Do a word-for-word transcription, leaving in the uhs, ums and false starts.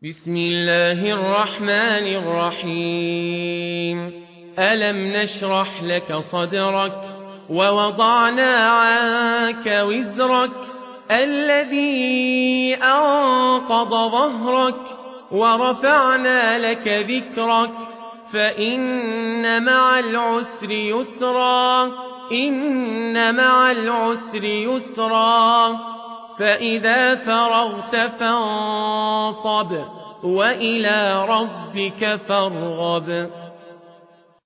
بسم الله الرحمن الرحيم ألم نشرح لك صدرك ووضعنا عنك وزرك الذي أنقض ظهرك ورفعنا لك ذكرك فإن مع العسر يسرا إن مع العسر يسرا فإذا فرغت فانصب وإلى ربك فارغب.